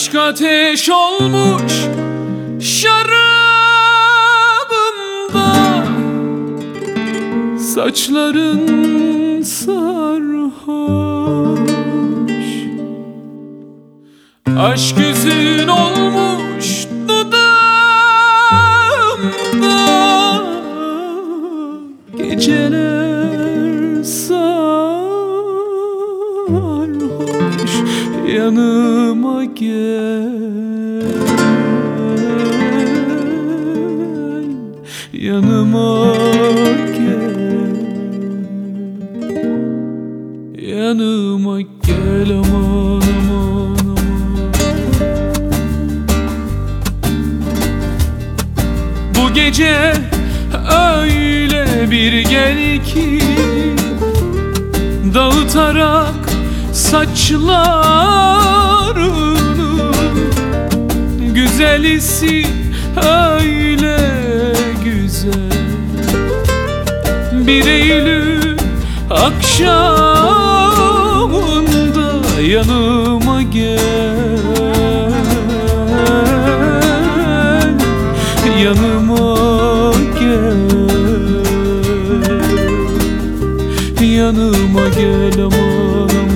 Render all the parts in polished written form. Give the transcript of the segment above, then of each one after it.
Aşk ateş olmuş şarabımda, saçların sarhoş. Aşk yüzün olmuş dudağımda, geceler sarhoş. Yanıma gel, yanıma gel, yanıma gel, aman aman aman. Bu gece öyle bir gel ki, dağıtarak saçlarını, güzelisi öyle güzel. Bir Eylül akşamında yanıma gel, yanıma gel, yanıma gel, aman aman.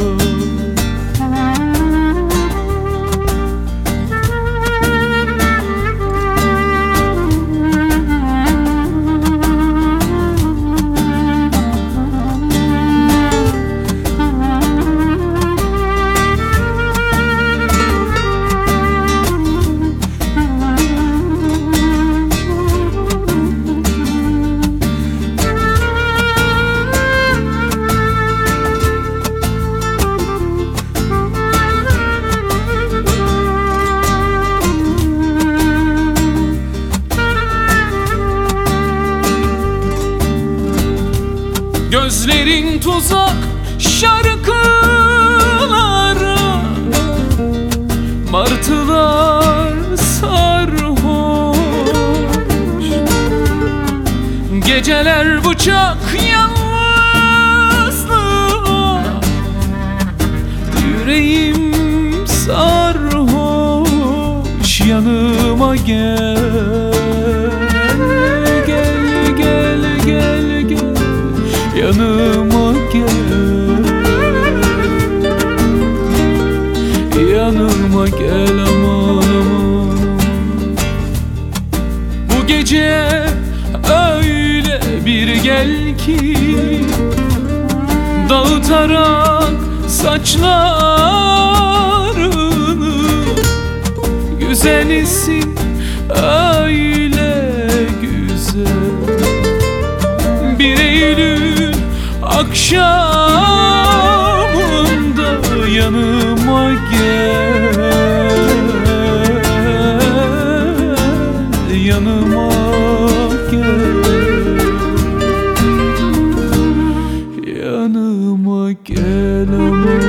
Gözlerin tuzak şarkılara, martılar sarhoş. Geceler bıçak yalnızlığa, yüreğim sarhoş. Yanıma gel, gel, gel, gel, gel, yanıma gel, yanıma gel, aman aman. Bu gece öyle bir gel ki, dağıtarak saçlarını, güzelisin öyle güzel. Bir Eylül akşamında yanıma gel, yanıma gel, yanıma gel, aman.